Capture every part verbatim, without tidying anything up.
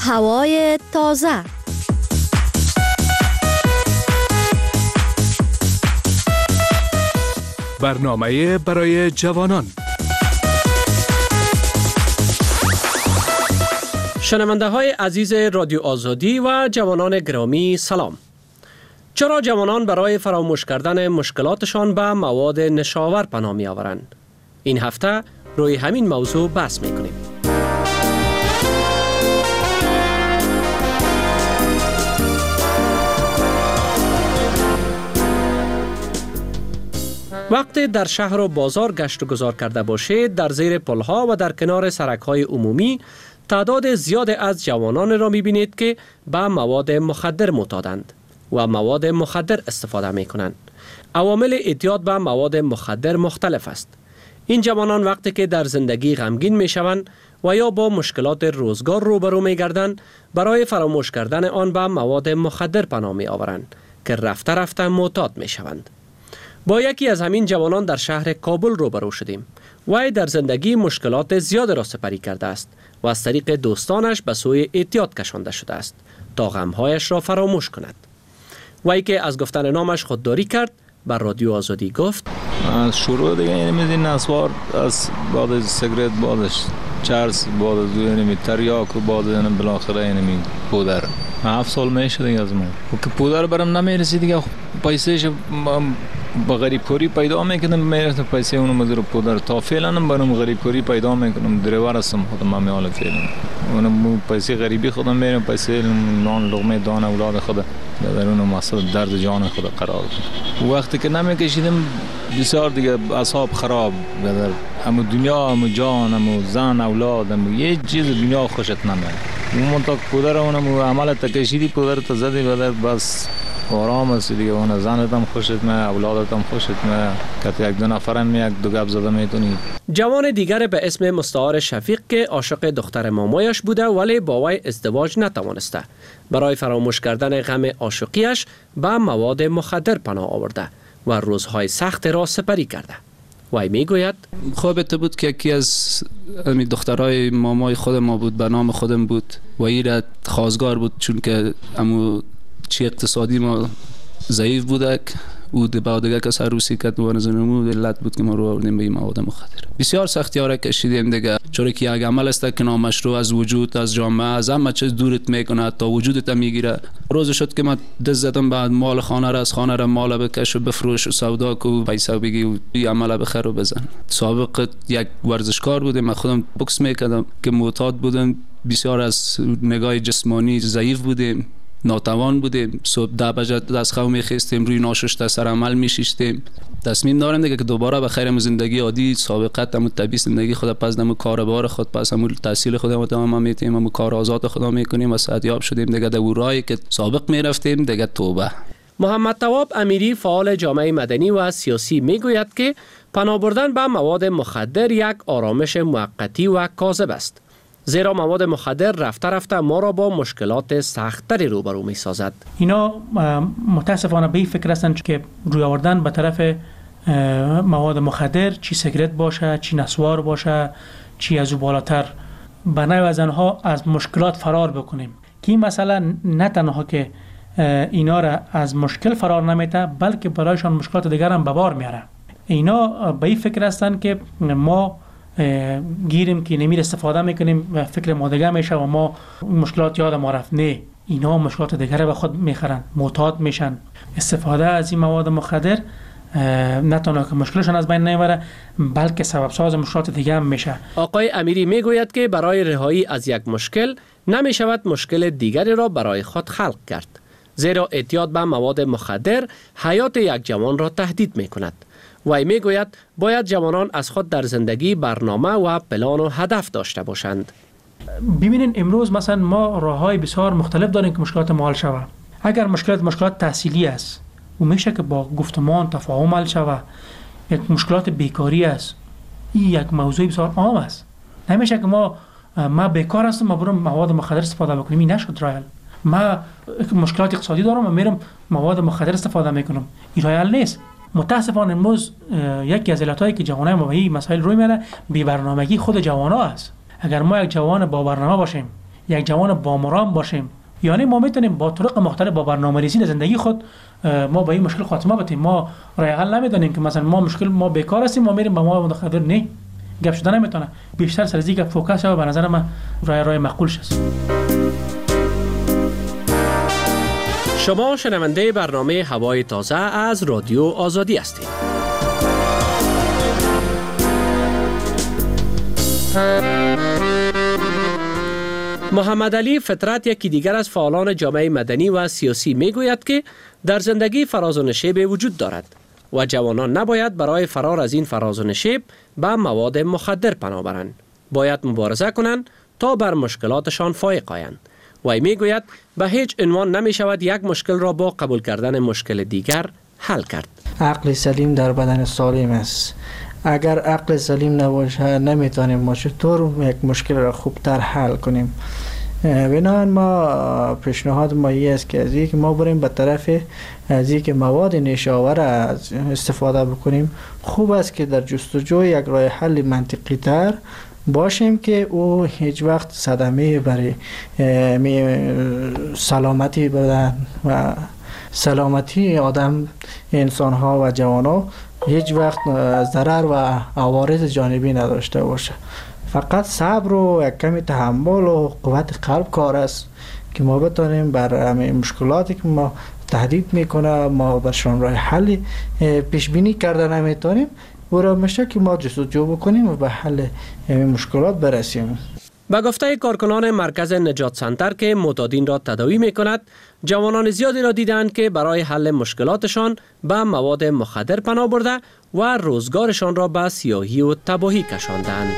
هوای تازه. برنامه برای جوانان. شنونده های عزیز رادیو آزادی و جوانان گرامی سلام. چرا جوانان برای فراموش کردن مشکلاتشان به مواد نشاور پناه می آورند؟ این هفته روی همین موضوع بحث می کنیم. وقتی در شهر و بازار گشت و گذار کرده باشید، در زیر پلها و در کنار سرک‌های عمومی تعداد زیاد از جوانان را می‌بینید که به مواد مخدر معتادند و مواد مخدر استفاده می‌کنند. عوامل اعتیاد به مواد مخدر مختلف است. این جوانان وقتی که در زندگی غمگین می‌شوند و یا با مشکلات روزگار روبرو می‌گردند، برای فراموش کردن آن به مواد مخدر پناه می‌آورند که رفته رفته معتاد می‌شوند. با یکی از همین جوانان در شهر کابل روبرو شدیم. وی در زندگی مشکلات زیاد را سپری کرده است و از طریق دوستانش به سوی اعتیاد کشانده شده است تا غمهایش را فراموش کند. وی که از گفتن نامش خودداری کرد، بر رادیو آزادی گفت: از شروع دیگه اینمی نسوار، از بعد سیگرت، بعدش چرس، بعد از اینمی تریاک و بعد اینم بالاخره اینمی پودر. هفت سال میشه دیگه از من که پودر برام نمیرسید دیگه. پیسهش با غریب کوری پیدا میکنم، میرسم پیسه اونو مزور پودر. تا فعلا هم برام غریب کوری پیدا میکنم، دریور هستم خودم هم حال فعلا. اونم پیسه غریبی خودم میرم، پیسه نان لقمه دان اولاد خودم در اون مسئله درد جان خود قرار بود. وقتی که نمیکشیدم بسیار دیگه اعصاب خراب بدر. همو دنیا، همو جان، همو زن، اولاد، همو یه چیز دنیا خوشت نمیاد. اون تا پودر اونم عمل تکشیدی پودر تا زدی بدر، بس آرام است دیگه. اون زنت هم خوشت میاد، اولادت هم خوشت میاد. که یک دو نفرم یک دو گپ زده میتونی. جوان دیگر به اسم مستعار شفیق که عاشق دختر مامایش بوده ولی با وی ازدواج نتوانسته، برای فراموش کردن غم عاشقیش به مواد مخدر پناه آورده و روزهای سخت را سپری کرده. وی میگوید: خوابت بود که یکی از دخترای مامای خود ما بود، به نام خودم بود و این خواستگار بود، چون که امو چی اقتصادی ما ضعیف بوده. او با دیگه کس عروسی کرد و نزنمو علت بود که ما رو آوردیم به این مواد مخدر. بسیار سختی ها را کشیدیم دیگه، چون که یک عمل است که نامشروع از وجود، از جامعه، از همه چیز دورت میکنه تا وجودت میگیره. روز شد که من دست زدم بعد مال خانه را از خانه را مال بکش و بفروش و سودا کو پیسه بگی و این عمل بخیر و بزن. سابق یک ورزشکار بودم، من خودم بوکس میکردم که معتاد بودم، بسیار از نگاه جسمانی ضعیف بودیم، ناتوان بودیم. صبح ده بجه دست خو میخیستیم، روی ناشسته سر عمل میشیشتیم. تصمیم دارم دیگه که دوباره به خیر زندگی عادی سابقت همون طبیعی زندگی خود پس همون کار بار خود پس همون تحصیل خودمون تمام میتیم، همون کار آزاد خدا میکنیم و صحتیاب شدیم دیگه. در راهی که سابق میرفتیم دیگه توبه. محمد تواب امیری فعال جامعه مدنی و سیاسی میگوید که پناه بردن به مواد مخدر یک آرامش موقتی و کاذب است، زیرا مواد مخدر رفته رفته ما را با مشکلات سخت‌تری روبرو می‌سازد. اینا متاسفانه به این فکر هستند که روی آوردن به طرف مواد مخدر، چی سیگرت باشه، چی نسوار باشه، چی از او بالاتر، به نوع از آنها از مشکلات فرار بکنیم. که این مسئله نه تنها که اینا را از مشکل فرار نمیته، بلکه برایشان مشکلات دیگر هم به بار میاره. اینا به این فکر هستند که ما گیریم که نمیر استفاده میکنیم و فکر ما دیگه میشه و ما مشکلات یاد ما رفت. نه، اینا مشکلات دیگره به خود میخرن، معتاد میشن. استفاده از این مواد مخدر نه تنها که مشکلشان از بین نمیبره، بلکه سبب ساز مشکلات دیگه هم میشه. آقای امیری میگوید که برای رهایی از یک مشکل نمیشود مشکل دیگری را برای خود خلق کرد، زیرا اعتیاد به مواد مخدر حیات یک جوان را تهدید میکند. وی میگوید باید جوانان از خود در زندگی برنامه و پلان و هدف داشته باشند. ببینین امروز مثلا ما راههای بسیار مختلف داریم که مشکلات ما حل شود. اگر مشکلات مشکلات تحصیلی است و میشه که با گفتمان تفاهم حل شود. یک مشکلات بیکاری است، این یک موضوع بسیار عام است. نمیشه که ما ما بیکار هستم ما برم مواد مخدر استفاده بکنم، این نشد راه حل. ما مشکلات اقتصادی دارم و میرم مواد مخدر استفاده میکنم، این راه حل نیست. متاسفانه امروز یکی از علتایی که جوانای ما به این مسائل روی میاره بی برنامگی خود جوانا است. اگر ما یک جوان با برنامه باشیم، یک جوان بامرام باشیم، یعنی ما میتونیم با طرق مختلف با برنامه‌ریزی زندگی خود ما به این مشکل خاتمه بدیم. ما راه حل نمیدونیم که مثلا ما مشکل ما بیکار هستیم ما میریم به مواد مخدر، نه گپ شده نمیتونه. بیشتر سر از این گپ فوکس شود، به نظر من راه راه معقول شست. شما شنونده برنامه هوای تازه از رادیو آزادی هستید. محمد علی فطرت یکی دیگر از فعالان جامعه مدنی و سیاسی میگوید که در زندگی فراز و نشیب وجود دارد و جوانان نباید برای فرار از این فراز و نشیب به مواد مخدر پناه برند. باید مبارزه کنند تا بر مشکلاتشان فائق آیند. و میگوید به هیچ عنوان نمی شود یک مشکل را با قبول کردن مشکل دیگر حل کرد. عقل سلیم در بدن سالم است. اگر عقل سلیم نباشه نمیتونیم ما چطور یک مشکل را خوبتر حل کنیم. بنابراین ما پیشنهاد ما این است که از اینکه ما بریم به طرف از اینکه مواد نیشاور استفاده بکنیم، خوب است که در جستجوی یک راه حل منطقی تر باشیم که او هیچ وقت صدمه برای سلامتی بدن و سلامتی آدم، انسان ها و جوان ها هیچ وقت ضرر و عوارض جانبی نداشته باشه. فقط صبر و یک کمی تحمل و قوت قلب کار است که ما بتونیم بر همه مشکلاتی که ما تهدید میکنه ما برشان راه حل پیش بینی کرده نمیتونیم، برای میشه که ما جستجو بکنیم و به حل مشکلات برسیم. با گفته کارکنان مرکز نجات سنتر که معتادین را تداوی می کند، جوانان زیادی را دیدند که برای حل مشکلاتشان به مواد مخدر پناه برده و روزگارشان را به سیاهی و تباهی کشاندند.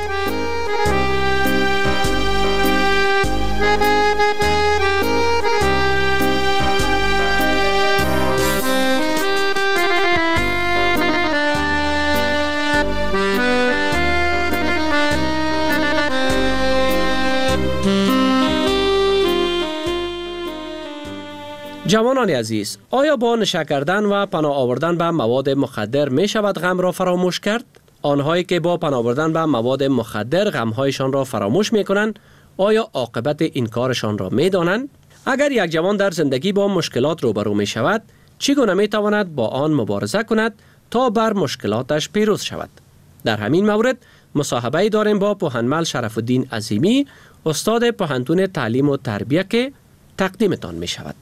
جوانان عزیز، آیا با نشه کردن و پناه آوردن به مواد مخدر می شود غم را فراموش کرد؟ آنهایی که با پناه آوردن به مواد مخدر غمهایشان را فراموش می کنند، آیا عاقبت این کارشان را می دانند؟ اگر یک جوان در زندگی با مشکلات روبرو می شود، چگونه می تواند با آن مبارزه کند تا بر مشکلاتش پیروز شود؟ در همین مورد مصاحبه داریم با پوهنمل شرف الدین عظیمی، استاد پوهنتون تعلیم و تربیه که تقدیمتان می شود.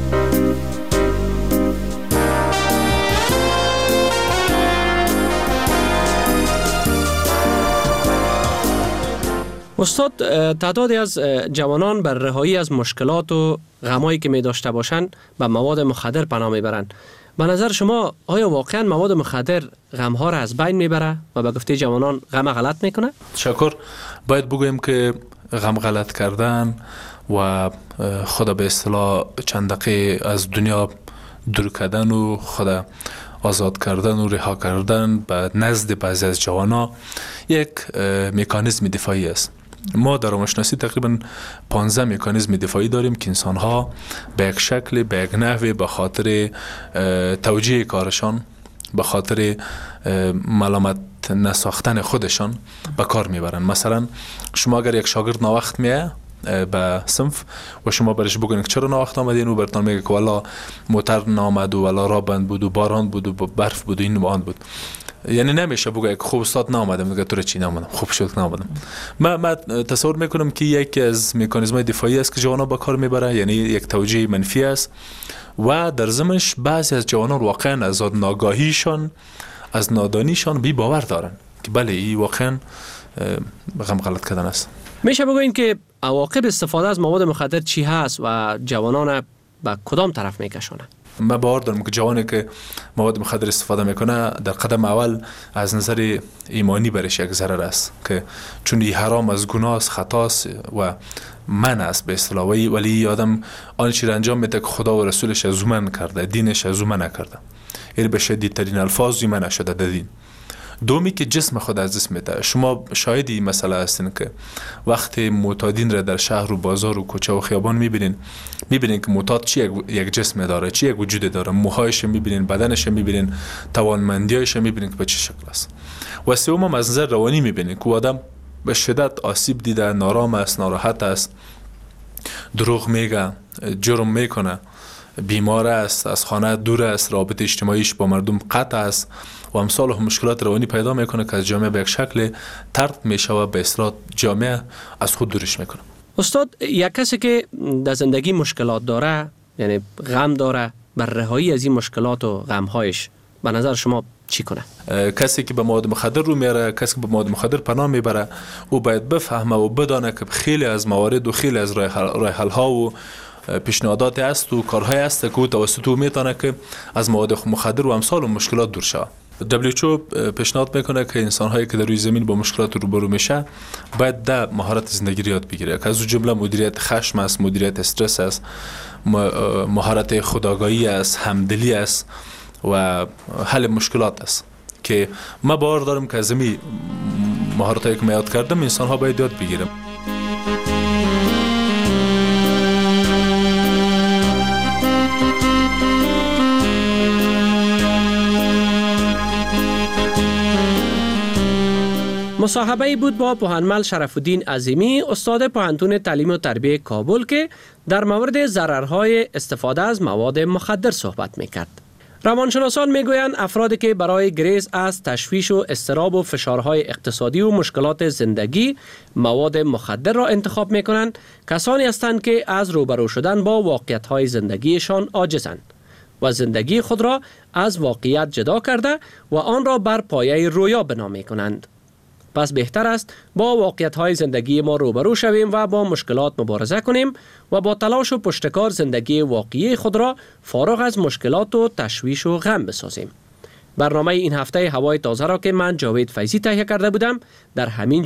استاد، تعدادی از جوانان بر رهایی از مشکلات و غمایی که می داشته باشند به مواد مخدر پناه می برند. به نظر شما آیا واقعا مواد مخدر غمها را از بین می بره و به گفته جوانان غم غلط می کنه؟ تشکر. باید بگویم که غم غلط کردن و خود به اصطلاح چند دقیقه از دنیا دور کردن و خود آزاد کردن و رها کردن به نزد بعضی از جوانا یک مکانیزم دفاعی است. ما در روانشناسی تقریبا پانزده مکانیزم دفاعی داریم که انسان‌ها به یک شکل، به یک نحوی به خاطر توجیه کارشان، به خاطر ملامت نساختن خودشان به کار میبرن. مثلا شما اگر یک شاگرد ناوقت میه به صنف و شما برش بگوین که چرا ناوقت آمدین و برتان میگه که والا موتر نامد و والا را بند بود و باران بود و برف بود و این و آن بود، یعنی نمیشه بگه که خوب استاد نامدم، میگه تو چی نامدم، خوب شد که نامدم. من من تصور میکنم که یکی از مکانیزم‌های دفاعی است که جوانا با کار میبره، یعنی یک توجیه منفی است و در ضمنش بعضی از جوانان واقعا از ناگاهیشان، از نادانیشان بی باور دارن که بله این واقعا غم غلط کردن است. میشه بگوین که عواقب استفاده از مواد مخدر چی هست و جوانان به کدام طرف میکشونه؟ من باور دارم که جوانی که مواد مخدر استفاده میکنه در قدم اول از نظر ایمانی برش یک ضرر است، که چون این حرام از گناه است، خطاست و منع است به اصطلاح، ولی آدم آن چیز انجام میده که خدا و رسولش از من کرده، دینش از من نکرده، یعنی به شدیدترین الفاظی منع شده در دین. دومی که جسم خود از دست میده. شما شاهدی مسئله هستین که وقتی معتادین را در شهر و بازار و کوچه و خیابان میبینین، میبینین که معتاد چی یک جسم داره، چی یک وجود داره، موهایش میبینین، بدنش میبینین، توانمندیایش میبینین که به چه شکل است. و سوم هم از نظر روانی میبینین که آدم به شدت آسیب دیده، نارام است، ناراحت است دروغ میگه، جرم میکنه، بیمار است، از خانه دور است، رابطه اجتماعیش با مردم قطع است و امثال مشکلات روانی پیدا میکنه که از جامعه به یک شکل طرد میشه و به اصطلاح جامعه از خود دورش میکنه. استاد، یک کسی که در زندگی مشکلات داره، یعنی غم داره، بر رهایی از این مشکلات و غمهایش به نظر شما چی کنه؟ کسی که به مواد مخدر رو میاره، کسی که به مواد مخدر پناه میبره، او باید بفهمه و بدانه که خیلی از موارد و خیلی از راه حل ها و پیشنهادات است و کارهای است که او توسط او میتونه که از مواد مخدر و امثال و مشکلات دور شود. دبلیو اچ او پیشنهاد میکنه که انسان هایی که در روی زمین با مشکلات روبرو میشه باید ده مهارت زندگی رو یاد بگیره که از اون جمله مدیریت خشم است، مدیریت استرس است، مهارت خودآگاهی است، همدلی است و حل مشکلات است که ما باور دارم که از این مهارتایی که من یاد کردم انسان ها باید یاد بگیرم. مصاحبه بود با پوهنمل شرف الدین عظیمی، استاد پوهنتون تعلیم و تربیت کابل، که در مورد ضررهای استفاده از مواد مخدر صحبت میکرد. روانشناسان میگویند افرادی که برای گریز از تشویش و اضطراب و فشارهای اقتصادی و مشکلات زندگی مواد مخدر را انتخاب میکنند، کسانی هستند که از روبرو شدن با واقعیت‌های زندگیشان عاجزند و زندگی خود را از واقعیت جدا کرده و آن را بر پایه رویا بنا میکنند. پس بهتر است با واقعیت‌های زندگی ما روبرو شویم و با مشکلات مبارزه کنیم و با تلاش و پشتکار زندگی واقعی خود را فارغ از مشکلات و تشویش و غم بسازیم. برنامه این هفته هوای تازه را که من جاوید فیضی تهیه کرده بودم در همین